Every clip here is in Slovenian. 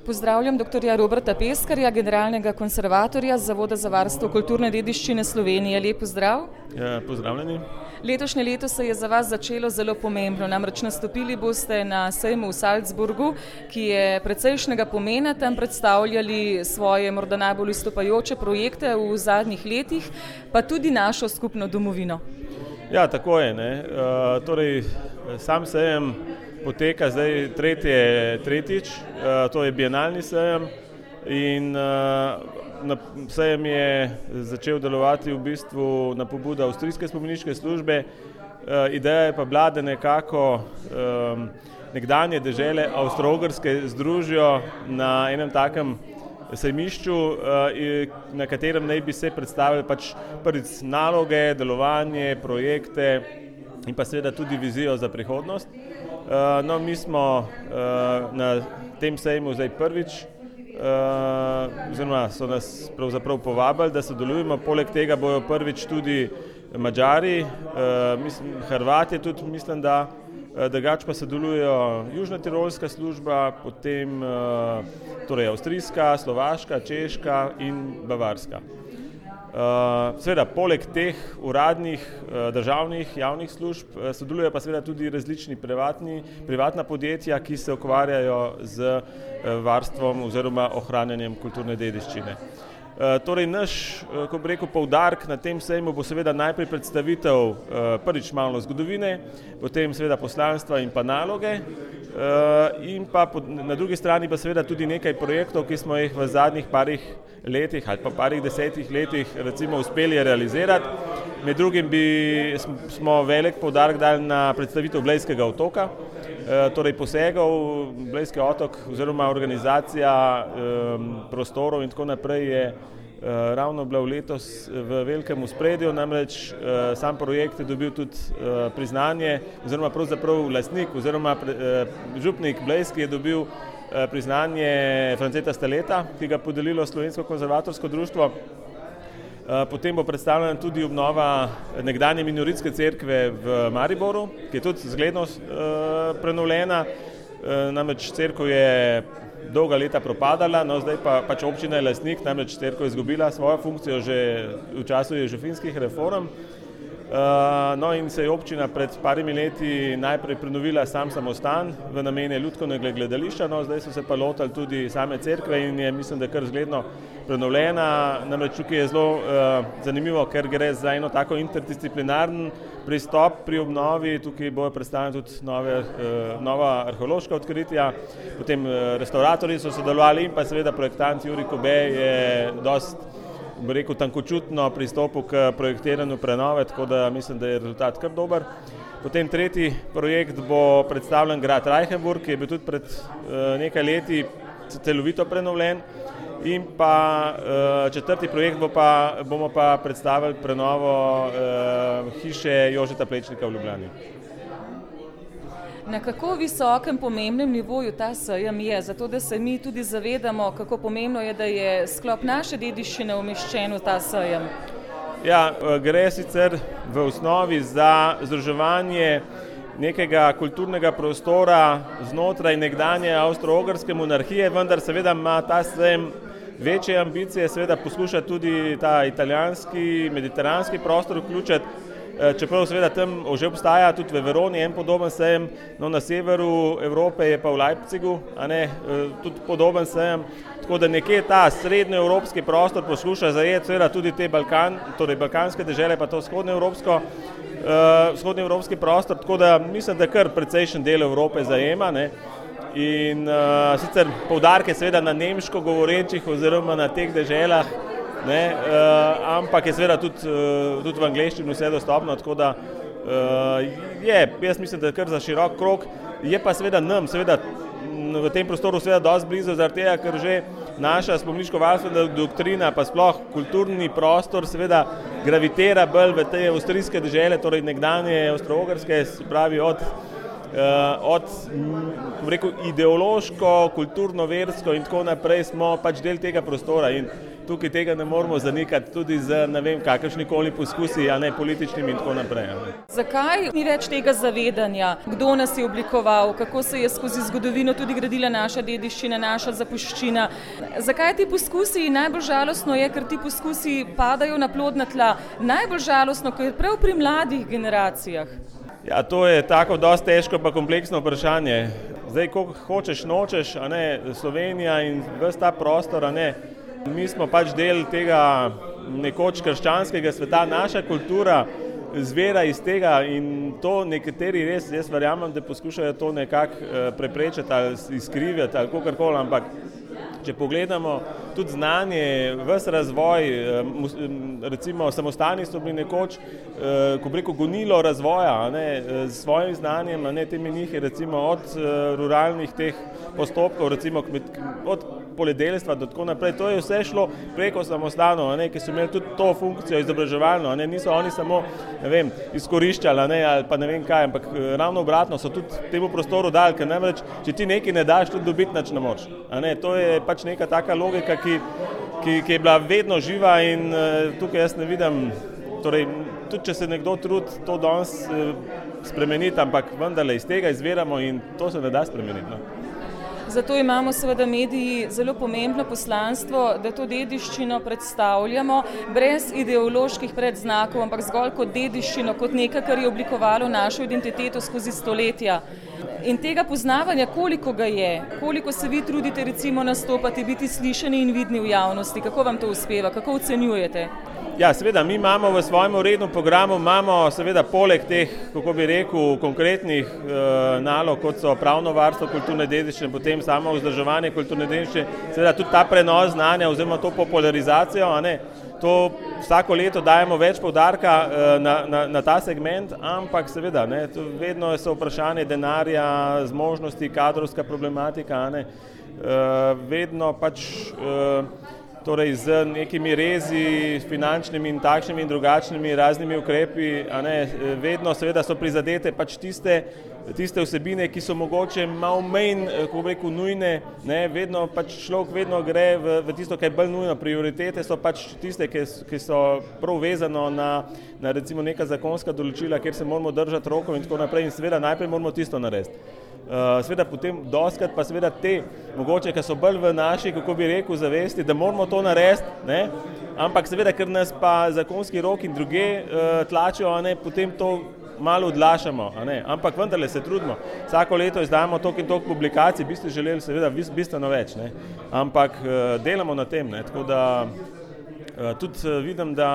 Pozdravljam dr. Roberta Peskarja, generalnega konservatorja Zavoda za varstvo kulturne dediščine Slovenije. Lep pozdrav. Ja, pozdravljeni. Letošnje leto se je za vas začelo zelo pomembno, namreč nastopili boste na sejmu v Salzburgu, ki je precejšnjega pomena, tam predstavljali svoje morda najbolj izstopajoče projekte v zadnjih letih, pa tudi našo skupno domovino. Ja, tako je, ne. Torej, sam sejem poteka zdaj tretjič, to je bienalni sejem in sejem je začel delovati v bistvu na pobudo Avstrijske spomeniške službe. Ideja je pa bila, da nekako nekdanje dežele Avstro-Ogrske združijo na enem takem sejmišču, na katerem naj bi se predstavili pač prvič naloge, delovanje, projekte in pa seveda tudi vizijo za prihodnost. No, mi smo na tem sejmu zdaj prvič, oziroma so nas pravzaprav povabili, da sodelujemo. Poleg tega bojo prvič tudi Madžari, Hrvatje tudi mislim, da drugače pa sodelujejo Južna tirolska služba, potem torej Avstrijska, Slovaška, Češka in Bavarska. Seveda, poleg teh uradnih državnih javnih služb sodelujejo pa seveda tudi različni privatna podjetja, ki se ukvarjajo z varstvom oziroma ohranjanjem kulturne dediščine. Torej naš, ko bi rekel, poudarek na tem sejmu bo seveda najprej predstavitev prvič malo zgodovine, potem seveda poslanstva in pa naloge in pa na drugi strani pa seveda tudi nekaj projektov, ki smo jih v zadnjih parih letih ali pa parih 10 letih recimo uspeli realizirati. Med drugim smo velik poudarek dali na predstavitev Blejskega otoka, torej posegov Blejski otok oziroma organizacija prostorov in tako naprej je ravno bila letos v velikem ospredju, namreč sam projekt je dobil tudi priznanje oziroma pravzaprav lastnik oziroma župnik Blejski je dobil priznanje Franceta Staleta, ki ga podelilo Slovensko konzervatorsko društvo. Potem bo predstavljena tudi obnova nekdanje minoritske cerkve v Mariboru, ki je tudi zgledno prenovljena. Namreč cerkev je dolga leta propadala, no zdaj pa pač občina je lastnik, namreč cerkev je izgubila svojo funkcijo že v času ježofinskih reform. No in se je občina pred parimi leti najprej prenovila sam samostan v namene lutkovnega gledališča, no zdaj so se pa lotili tudi same cerkve in je mislim, da kar zgledno prenovljena. Namreč tukaj je zelo zanimivo, ker gre za eno tako interdisciplinaren pristop pri obnovi, tukaj bojo predstavljene tudi nova arheološka odkritja, potem restavratorji so sodelovali in pa seveda projektant Jurij Kobe je dosti, bi rekel, tankočutno pristopil k projektiranju prenove, tako da mislim, da je rezultat kar dober. Potem tretji projekt bo predstavljen grad Reichenburg, ki je bil tudi pred nekaj leti celovito prenovljen. In pa četrti projekt bomo pa predstavili prenovo hiše Jožeta Plečnika v Ljubljani. Na kako visokem pomembnem nivoju ta sejem je, zato da se mi tudi zavedamo, kako pomembno je, da je sklop naše dediščine umeščen v ta sejem? Ja, gre sicer v osnovi za združevanje nekega kulturnega prostora znotraj nekdanje Avstro-Ogrske monarhije, vendar seveda ima ta sejem večje ambicije, seveda poskuša tudi ta italijanski, mediteranski prostor vključiti, čeprav seveda tam že obstaja tudi v Veroni en podoben sejem, no na severu Evrope je pa v Leipzigu, tudi podoben sejem, tako da nekje ta srednjeevropski prostor poskuša zajeti seveda tudi te balkanske dežele pa to vzhodnoevropski prostor, tako da mislim, da kar precejšen del Evrope zajema, ne. In sicer poudarek je seveda na nemško govorečih oziroma na teh deželah, ne, ampak je seveda tudi v angleščini vse dostopno, tako da jaz mislim, da je kar za širok krog, je pa seveda nam, seveda v tem prostoru seveda dosti blizu, zaradi tega, ker že naša spomeniško-varstvena doktrina, pa sploh kulturni prostor seveda gravitira bolj v te avstrijske dežele, torej nekdanje Avstro-Ogrske, se pravi od od ideološko, kulturno, versko in tako naprej smo pač del tega prostora in tukaj tega ne moremo zanikati tudi z kakršnikoli poskusi, političnimi in tako naprej. Zakaj ni več tega zavedanja, kdo nas je oblikoval, kako se je skozi zgodovino tudi gradila naša dediščina, naša zapuščina? Zakaj ti poskusi? Najbolj žalostno je, ker ti poskusi padajo na plodna tla. Najbolj žalostno, ker je prav pri mladih generacijah. Ja, to je tako dosti težko pa kompleksno vprašanje. Zdaj, ko hočeš, nočeš, Slovenija in ves ta prostor, mi smo pač del tega nekoč krščanskega sveta, naša kultura zvera iz tega in to nekateri res, jaz verjamem, da poskušajo to nekako preprečiti ali izkriviti ali kakorkoli, ampak če pogledamo tudi znanje, ves razvoj, recimo samostani so bili nekoč, ko bi rekel, gonilo razvoja, s svojim znanjem, te menihi, recimo od ruralnih teh postopkov, recimo od poljedelstva do tako naprej, to je vse šlo preko samostanov, ki so imeli tudi to funkcijo izobraževalno, niso oni samo, izkoriščali, ali pa ne vem kaj, ampak ravno obratno so tudi temu prostoru dali, ker namreč, če ti nekaj ne daš, tudi dobiti nič ne moreš. To je pač neka taka logika, ki je bila vedno živa in tukaj jaz ne vidim, torej tudi če se nekdo trudi to danes spremeniti, ampak vendarle iz tega izviramo in to se ne da spremeniti. Zato imamo seveda mediji zelo pomembno poslanstvo, da to dediščino predstavljamo brez ideoloških predznakov, ampak zgolj kot dediščino, kot nekaj, kar je oblikovalo našo identiteto skozi stoletja. In tega poznavanja, koliko ga je, koliko se vi trudite recimo nastopati, biti slišani in vidni v javnosti, kako vam to uspeva, kako ocenjujete? Ja, seveda, mi imamo v svojem urednem programu, seveda poleg teh, kako bi rekel, konkretnih nalog, kot so pravno varstvo kulturne dediščine, potem samo vzdrževanje kulturne dediščine, seveda tudi ta prenos znanja oziroma to popularizacijo, to vsako leto dajemo več poudarka na ta segment, ampak seveda, vedno so vprašanje denarja, zmožnosti, kadrovska problematika, vedno pač torej z nekimi rezi, finančnimi in takšnimi in drugačnimi raznimi ukrepi, vedno seveda so prizadete pač tiste vsebine, ki so mogoče malo manj, kako bi rekel, nujne, vedno pač človek vedno gre v tisto, kar je bolj nujno. Prioritete so pač tiste, ki so prav vezano na recimo neka zakonska določila, kjer se moramo držati rokov in tako naprej in seveda najprej moramo tisto narediti. Seveda potem doskrat pa seveda te, mogoče, ki so bolj v naši, kako bi rekel, zavesti, da moramo to narediti, ampak seveda, ker nas pa zakonski rok in druge tlačijo, potem to malo odlašamo, ampak vendarle se trudimo. Vsako leto izdajamo toliko in toliko publikacij, bi ste želeli seveda bistveno več, ampak delamo na tem, tako da tudi vidim, da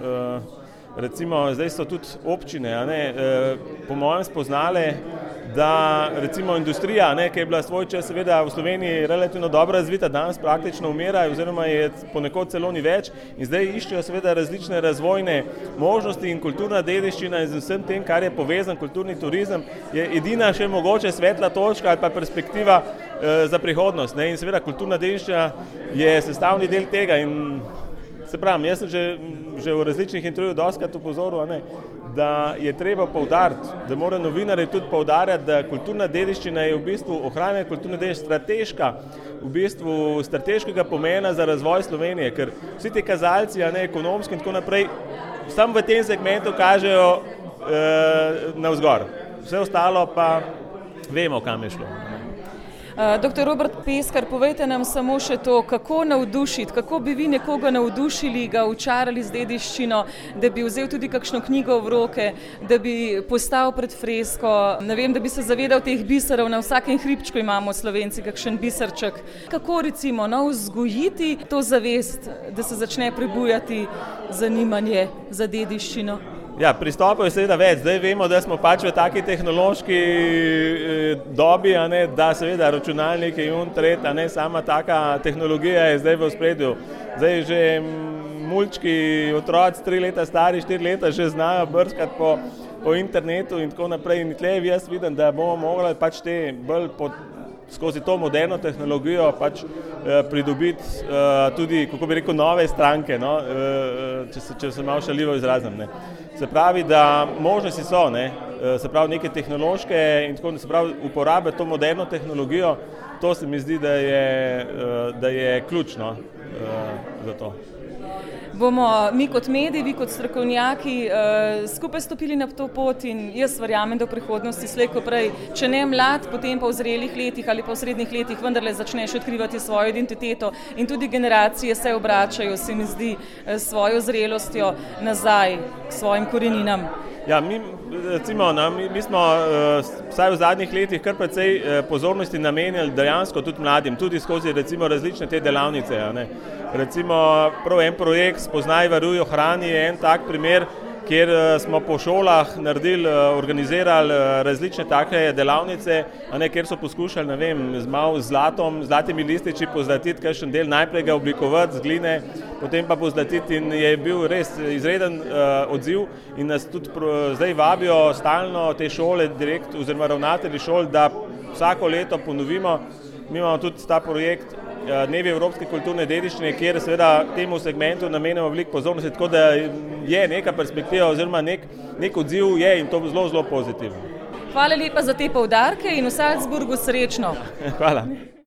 recimo zdaj so tudi občine, po mojem spoznale, da recimo industrija, ki je bila svoj čas seveda v Sloveniji relativno dobro razvita, danes praktično umira oziroma je ponekod celo ni več in zdaj iščejo seveda različne razvojne možnosti in kulturna dediščina in z vsem tem, kar je povezan kulturni turizem, je edina še mogoče svetla točka ali pa perspektiva za prihodnost. In seveda kulturna dediščina je sestavni del tega in se pravim, jaz sem že v različnih intervjujih dostikrat upozoril, da je treba poudariti, da mora novinarji tudi poudarjati, da kulturna dediščina je v bistvu ohranjanje kulturne dediščine strateškega pomena za razvoj Slovenije, ker vsi ti kazalci, ekonomski in tako naprej, samo v tem segmentu kažejo navzgor. Vse ostalo pa vemo, kam je šlo. Dr. Robert Peskar, povejte nam samo še to, kako navdušiti, kako bi vi nekoga navdušili, ga učarali z dediščino, da bi vzel tudi kakšno knjigo v roke, da bi postal pred fresko, ne vem, da bi se zavedal teh biserov, na vsakem hribčku imamo Slovenci kakšen biserček. Kako recimo vzgojiti to zavest, da se začne prebujati zanimanje za dediščino? Ja, pristopov je seveda več. Zdaj vemo, da smo pač v taki tehnološki dobi, da seveda računalniki in internet, sama taka tehnologija je zdaj v ospredju. Zdaj že mulčki, otroci 3 leta stari, 4 leta že znajo brskati po internetu in tako naprej. In tle jaz vidim, da bomo mogli pač te bolj skozi to moderno tehnologijo pač pridobiti tudi, kako bi rekel, nove stranke, če se malo šaljivo izrazim. Se pravi, da možnosti so, se pravi neke tehnološke in tako, se pravi uporabe to moderno tehnologijo, to se mi zdi, da je ključno za to. Bomo mi kot mediji, vi kot strokovnjaki skupaj stopili na to pot in jaz verjamem, da v prihodnosti slej ko prej, če ne mlad, potem pa v zrelih letih ali pa v srednjih letih vendarle začneš odkrivati svojo identiteto in tudi generacije se obračajo, se mi zdi, s svojo zrelostjo nazaj k svojim koreninam. Ja, mi smo vsaj v zadnjih letih kar precej pozornosti namenjali dejansko tudi mladim, tudi skozi recimo različne te delavnice. Recimo prav en projekt Spoznaj, varuj, ohrani je en tak primer, kjer smo po šolah organizirali različne take delavnice, kjer so poskušali, ne vem, z zlatimi lističi pozlatiti kakšen del, najprej ga oblikovati z gline, potem pa pozlatiti in je bil res izreden odziv in nas tudi zdaj vabijo stalno te šole, oziroma ravnatelji šol, da vsako leto ponovimo. Mi imamo tudi ta projekt Dnevi evropske kulturne dediščine, kjer seveda temu segmentu namenjamo veliko pozornosti, tako da je neka perspektiva oziroma nek odziv je in to zelo, zelo pozitivno. Hvala lepa za te poudarke in v Salzburgu srečno. Hvala.